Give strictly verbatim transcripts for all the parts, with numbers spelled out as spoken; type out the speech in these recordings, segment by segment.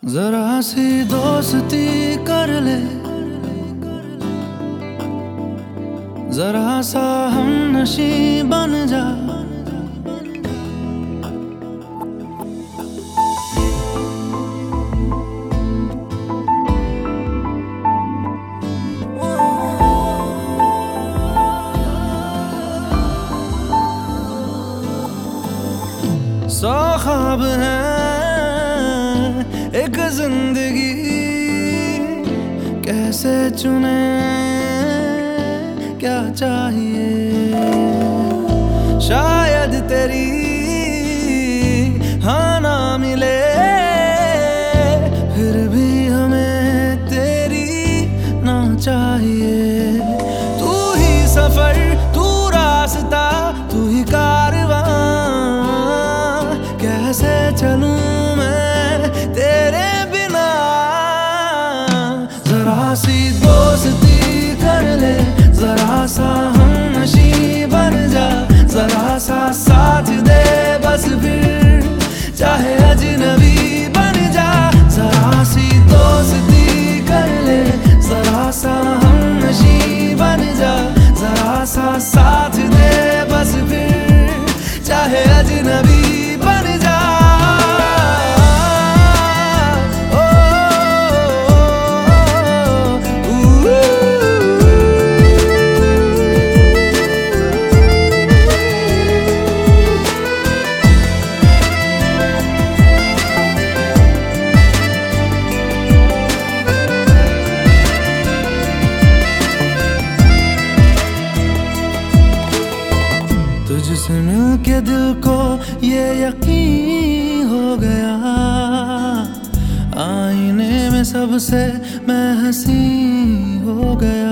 जरा सी दोस्ती कर ले, जरा सा हम नशी बन जा। सौ ख्वाब है एक जिंदगी, कैसे चुने क्या चाहिए। शायद तेरी हाँ ना मिले, फिर भी हमें तेरी ना चाहिए। तू ही सफर, तू रास्ता, तू ही कारवां, कैसे चलूं मैं तेरे बिना। जरा सी दोस्ती कर ले, जरा सा हम नशी बन जा। जरा सा साथ दे बस, फिर चाहे अजनबी बन जा। जरा सी दोस्ती कर ले, जरा सा हम नशी बन जा। जरा सा साथ दे बस, फिर चाहे अजनबी बन जा। तुझसे मिलके दिल को ये यकीन हो गया, आईने में सबसे मैं हंसी हो गया।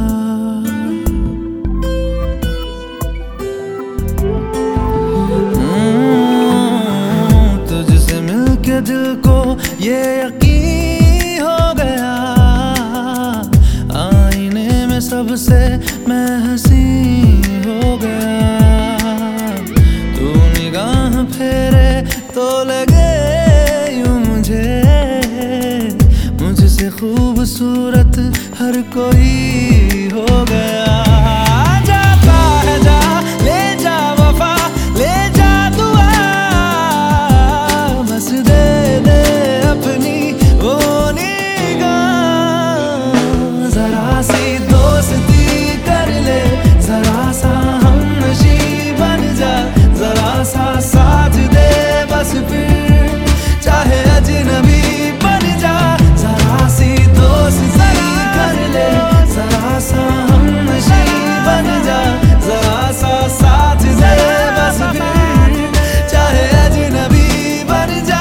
तुझसे मिलके दिल को ये यकीन हो गया, आईने में सबसे मैं हंसी हो गया। फेरे तो लगे यूं मुझे, मुझसे खूबसूरत हर कोई हो गया। जाता है जा, ले जा वफा, ले जा दुआ, बस दे दे अपनी वो निगाह। जरा सी दोस्ती कर ले, जरा सा हम नशी बन जा। जरा सा साथ दे बस, फिर चाहे अजनबी बन जा। जरा सी दोस्ती कर ले, जरा सा हम नशी बन जा। जरा सा साथ दे बस, फिर चाहे अजनबी बन जा।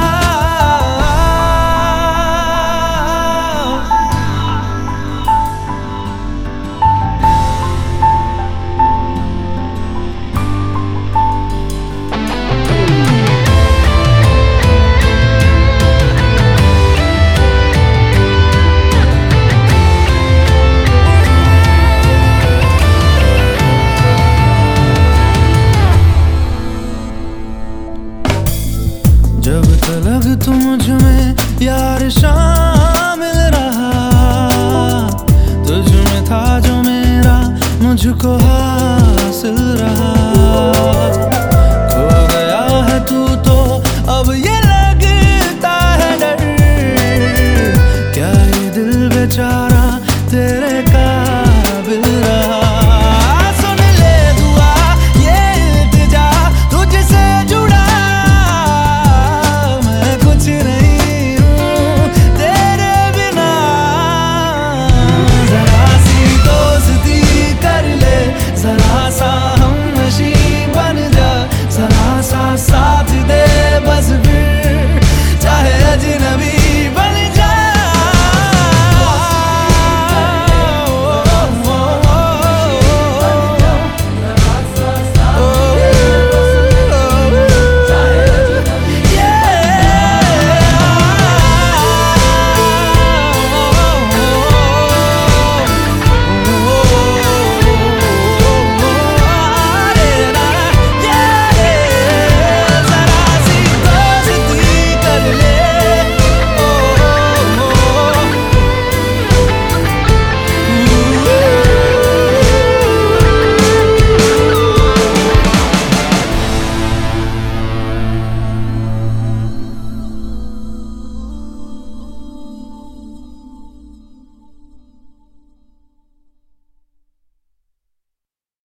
जब तलक तू मुझ में यार शामिल रहा, तुझ में था जो मेरा मुझको हासिल रहा।